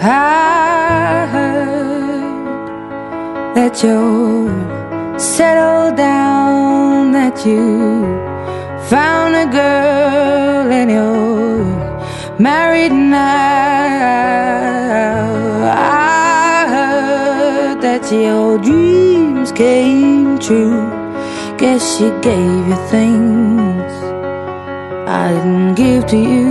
I heard that you're settled down, that you found a girl and you're married now. I heard that your dreams came true. Guess she gave you things I didn't give to you.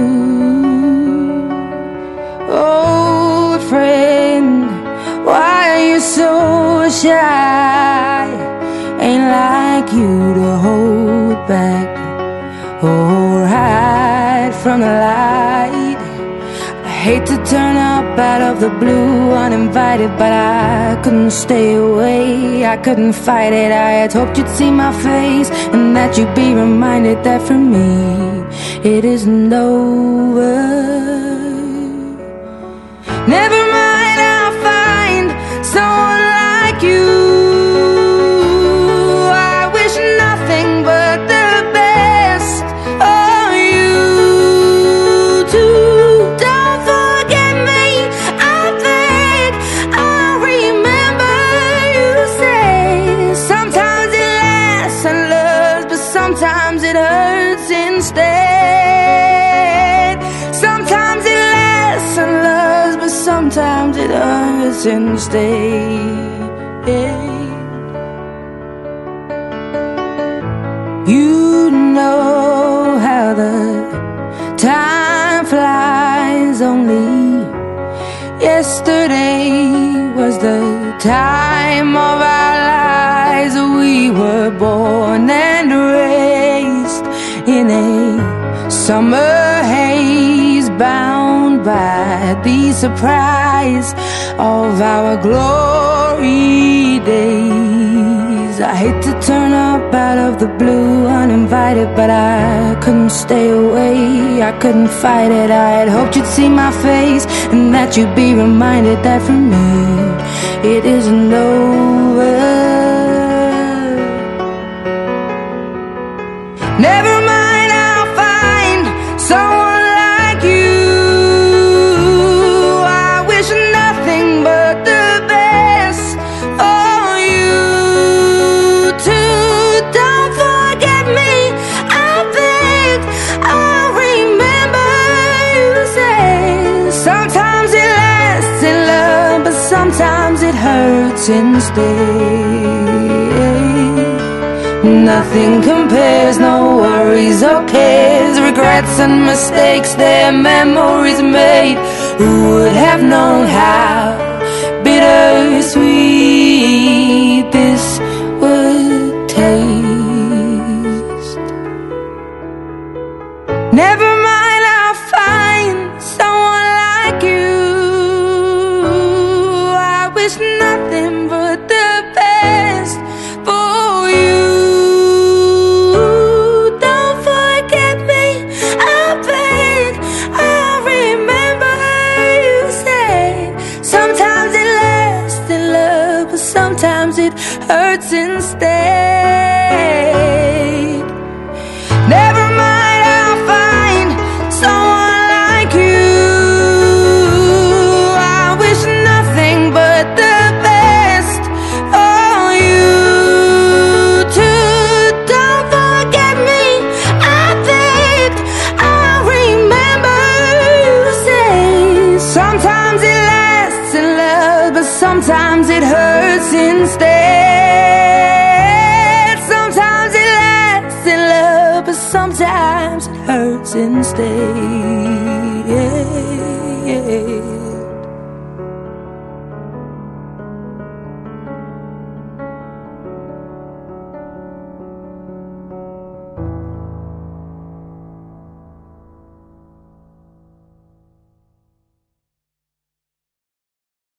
Old friend, why are you so shy? Ain't like you to hold back or hide from the light. I hate to turn up out of the blue uninvited, but I couldn't stay away, I couldn't fight it. I had hoped you'd see my face and that you'd be reminded that for me it isn't over. Never mind, I'll find someone like you. I wish nothing but the best of you too. Don't forget me, I beg. I remember you say sometimes it lasts and loves, but sometimes it hurts instead. Sometimes it lasts and loves, but sometimes it hurts instead. You know how the time flies. Only yesterday was the time of our lives. We were born and raised in a summer haze, bound by the surprise of our glory days. I hate to turn up out of the blue uninvited, but I couldn't stay away, I couldn't fight it. I had hoped you'd see my face and that you'd be reminded that for me it isn't over. Never mind, I'll find someone like you. I wish nothing but the best for you too. Don't forget me, I beg. I remember you say sometimes it lasts in love, but sometimes it hurts instead. Nothing compares, no worries or cares, regrets and mistakes, their memories made. Who would have known how bittersweet this would taste? Never mind, I'll find someone like you. I wish nothing but the best for you. Don't forget me, I beg. I remember you said sometimes it lasts in love, but sometimes it hurts instead. Never mind, I'll find someone like you. I wish nothing but the best for you too. Don't forget me, I beg. I remember you say sometimes it lasts in love, but sometimes it hurts instead. Sometimes it lasts in love, but sometimes it hurts instead.